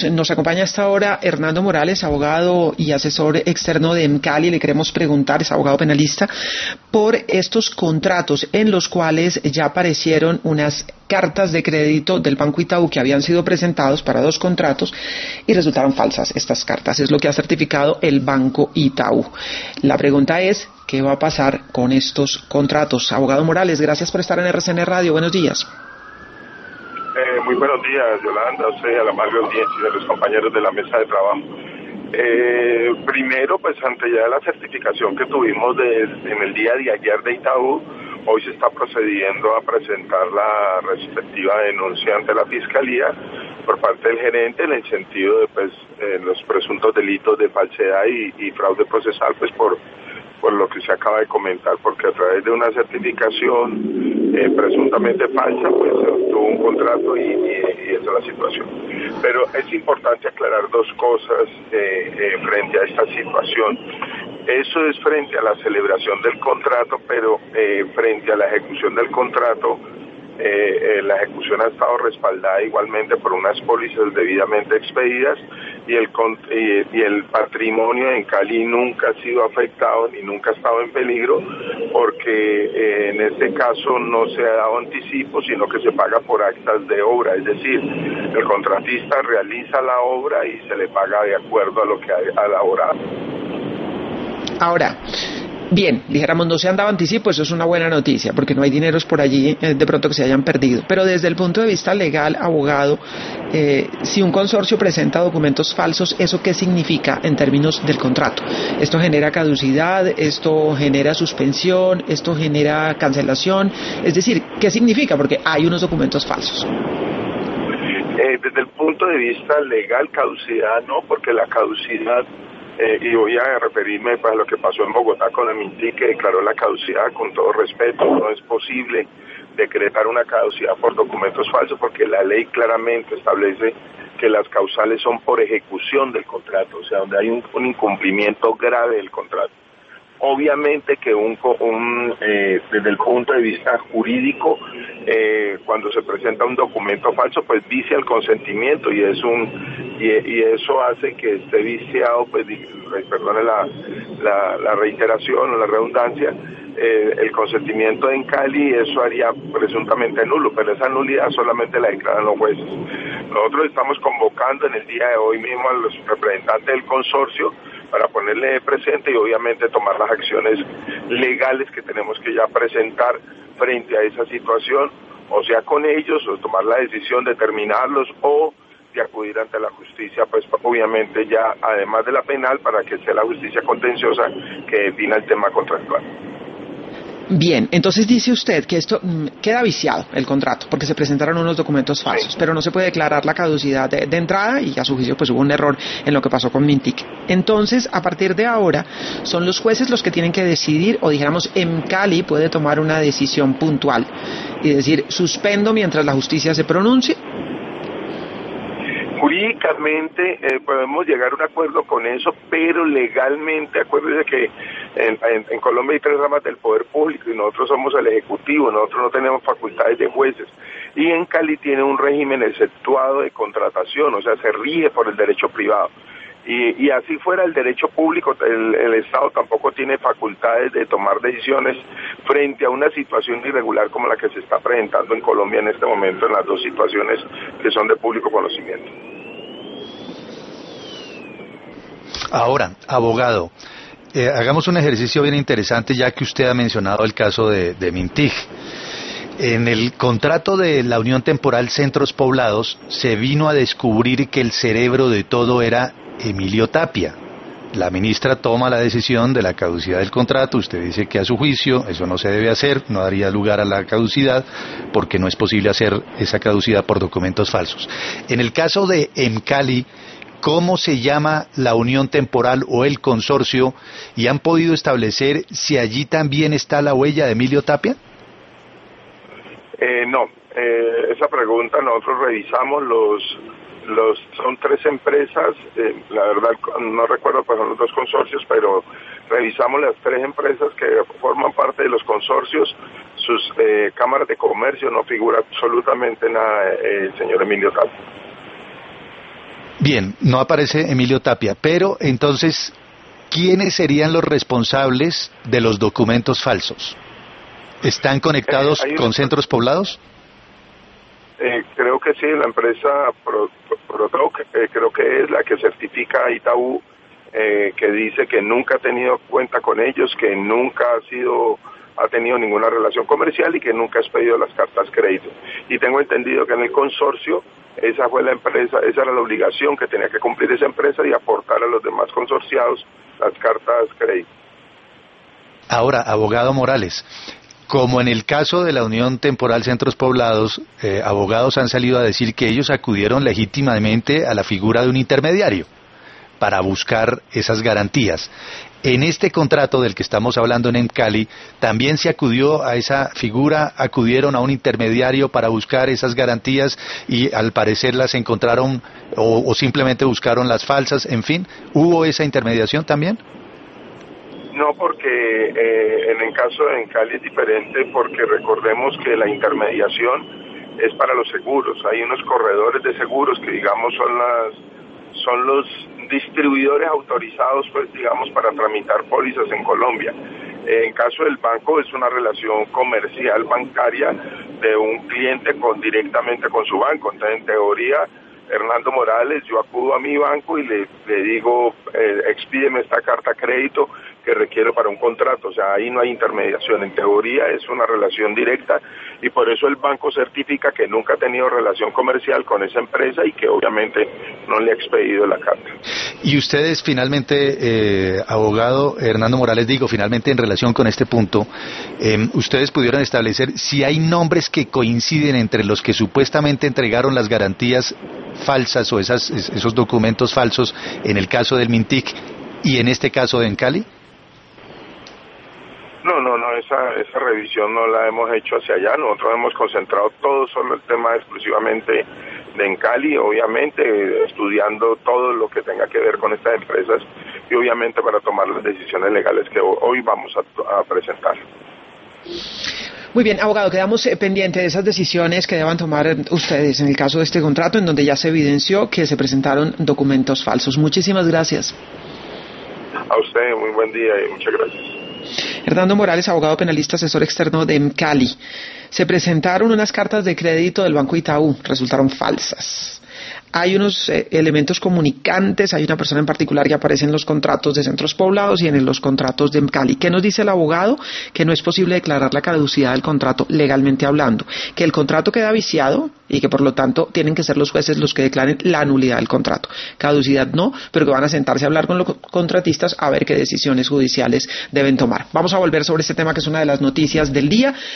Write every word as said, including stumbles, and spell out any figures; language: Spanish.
Nos acompaña a esta hora Hernando Morales, abogado y asesor externo de EMCALI. Le queremos preguntar, es abogado penalista, por estos contratos en los cuales ya aparecieron unas cartas de crédito del Banco Itaú que habían sido presentados para dos contratos y resultaron falsas estas cartas. Es lo que ha certificado el Banco Itaú. La pregunta es, ¿qué va a pasar con estos contratos? Abogado Morales, gracias por estar en R C N Radio. Buenos días. Eh, muy buenos días, Yolanda, a usted, a la amable audiencia y a los compañeros de la mesa de trabajo. Eh, primero, pues ante ya la certificación que tuvimos de, en el día de ayer de Itaú, hoy se está procediendo a presentar la respectiva denuncia ante la Fiscalía por parte del gerente en el sentido de pues eh, los presuntos delitos de falsedad y, y fraude procesal, pues por por lo que se acaba de comentar, porque a través de una certificación eh, presuntamente falsa, pues se obtuvo un contrato y, y, y esa es la situación. Pero es importante aclarar dos cosas eh, eh, frente a esta situación. Eso es frente a la celebración del contrato, pero eh, frente a la ejecución del contrato, Eh, eh, la ejecución ha estado respaldada igualmente por unas pólizas debidamente expedidas y el y, y el patrimonio en Cali nunca ha sido afectado ni nunca ha estado en peligro, porque eh, en este caso no se ha dado anticipo, sino que se paga por actas de obra, es decir, el contratista realiza la obra y se le paga de acuerdo a lo que ha elaborado. Ahora, bien, dijéramos, no se han dado anticipo, eso es una buena noticia, porque no hay dineros por allí eh, de pronto que se hayan perdido. Pero desde el punto de vista legal, abogado, eh, si un consorcio presenta documentos falsos, ¿eso qué significa en términos del contrato? ¿Esto genera caducidad? ¿Esto genera suspensión? ¿Esto genera cancelación? Es decir, ¿qué significa? Porque hay unos documentos falsos. Eh, desde el punto de vista legal, caducidad no, porque la caducidad... Eh, y voy a referirme pues, a lo que pasó en Bogotá con el MINTIC, que declaró la caducidad. Con todo respeto, no es posible decretar una caducidad por documentos falsos, porque la ley claramente establece que las causales son por ejecución del contrato, o sea, donde hay un, un incumplimiento grave del contrato. Obviamente que un, un eh, desde el punto de vista jurídico, eh, cuando se presenta un documento falso, pues vicia el consentimiento y es un y, y eso hace que esté viciado, pues perdone la, la, la reiteración o la redundancia, eh, el consentimiento en Cali, eso haría presuntamente nulo, pero esa nulidad solamente la declaran los jueces. Nosotros estamos convocando en el día de hoy mismo a los representantes del consorcio para ponerle presente y obviamente tomar las acciones legales que tenemos que ya presentar frente a esa situación, o sea con ellos, o tomar la decisión de terminarlos o de acudir ante la justicia, pues obviamente ya además de la penal, para que sea la justicia contenciosa que defina el tema contractual. Bien, entonces dice usted que esto mmm, queda viciado el contrato porque se presentaron unos documentos falsos, sí, pero no se puede declarar la caducidad de, de entrada y a su juicio pues hubo un error en lo que pasó con Mintic. Entonces, a partir de ahora, son los jueces los que tienen que decidir, o dijéramos, EMCALI puede tomar una decisión puntual y decir, suspendo mientras la justicia se pronuncie. Jurídicamente eh, podemos llegar a un acuerdo con eso, pero legalmente, acuérdese que en, en, en Colombia hay tres ramas del poder público y nosotros somos el ejecutivo, nosotros no tenemos facultades de jueces, y en Cali tiene un régimen exceptuado de contratación, o sea, se rige por el derecho privado. Y, y así fuera el derecho público, el, el Estado tampoco tiene facultades de tomar decisiones frente a una situación irregular como la que se está presentando en Colombia en este momento, en las dos situaciones que son de público conocimiento. Ahora, abogado, eh, hagamos un ejercicio bien interesante, ya que usted ha mencionado el caso de, de Mintic. En el contrato de la Unión Temporal Centros Poblados se vino a descubrir que el cerebro de todo era Emilio Tapia. La ministra toma la decisión de la caducidad del contrato. Usted dice que a su juicio eso no se debe hacer, no daría lugar a la caducidad, porque no es posible hacer esa caducidad por documentos falsos. En el caso de EMCALI, ¿cómo se llama la unión temporal o el consorcio? ¿Y han podido establecer si allí también está la huella de Emilio Tapia? Eh, no, eh, esa pregunta nosotros revisamos los... Los, son tres empresas, eh, la verdad no recuerdo cuáles son los dos consorcios, pero revisamos las tres empresas que forman parte de los consorcios, sus eh, cámaras de comercio, no figura absolutamente nada eh, el señor Emilio Tapia. Bien, no aparece Emilio Tapia, pero entonces, ¿quiénes serían los responsables de los documentos falsos? ¿Están conectados eh, con centros poblados? Eh, creo que sí, la empresa Prodoc, eh, creo que es la que certifica a Itaú, eh, que dice que nunca ha tenido cuenta con ellos, que nunca ha sido... ha tenido ninguna relación comercial y que nunca ha expedido las cartas crédito. Y tengo entendido que en el consorcio, esa fue la empresa, esa era la obligación que tenía que cumplir esa empresa y aportar a los demás consorciados las cartas crédito. Ahora, abogado Morales, como en el caso de la Unión Temporal Centros Poblados, eh, abogados han salido a decir que ellos acudieron legítimamente a la figura de un intermediario para buscar esas garantías. En este contrato del que estamos hablando en Emcali, ¿también se acudió a esa figura, acudieron a un intermediario para buscar esas garantías y al parecer las encontraron o, o simplemente buscaron las falsas? En fin, ¿hubo esa intermediación también? No, porque eh, en el caso de Emcali es diferente, porque recordemos que la intermediación es para los seguros. Hay unos corredores de seguros que, digamos, son las son los distribuidores autorizados, pues, digamos, para tramitar pólizas en Colombia. En caso del banco es una relación comercial bancaria de un cliente con directamente con su banco. Entonces, en teoría, Hernando Morales, yo acudo a mi banco y le, le digo, eh, expídeme esta carta crédito que requiero para un contrato. O sea, ahí no hay intermediación. En teoría es una relación directa y por eso el banco certifica que nunca ha tenido relación comercial con esa empresa y que obviamente no le ha expedido la carta. Y ustedes finalmente, eh, abogado Hernando Morales, digo, finalmente en relación con este punto, eh, ustedes pudieron establecer si hay nombres que coinciden entre los que supuestamente entregaron las garantías falsas o esas, esos documentos falsos en el caso del Mintic y en este caso de Emcali. No, no, no, esa esa revisión no la hemos hecho hacia allá. Nosotros hemos concentrado todo solo el tema exclusivamente de Emcali, obviamente estudiando todo lo que tenga que ver con estas empresas y obviamente para tomar las decisiones legales que hoy vamos a, a presentar. Muy bien, abogado, quedamos eh, pendientes de esas decisiones que deban tomar ustedes en el caso de este contrato, en donde ya se evidenció que se presentaron documentos falsos. Muchísimas gracias. A usted, muy buen día y muchas gracias. Hernando Morales, abogado penalista, asesor externo de Emcali. Se presentaron unas cartas de crédito del Banco Itaú, resultaron falsas. Hay unos eh, elementos comunicantes, hay una persona en particular que aparece en los contratos de centros poblados y en los contratos de Emcali. ¿Qué nos dice el abogado? Que no es posible declarar la caducidad del contrato legalmente hablando, que el contrato queda viciado y que por lo tanto tienen que ser los jueces los que declaren la nulidad del contrato. Caducidad no, pero que van a sentarse a hablar con los contratistas a ver qué decisiones judiciales deben tomar. Vamos a volver sobre este tema que es una de las noticias del día.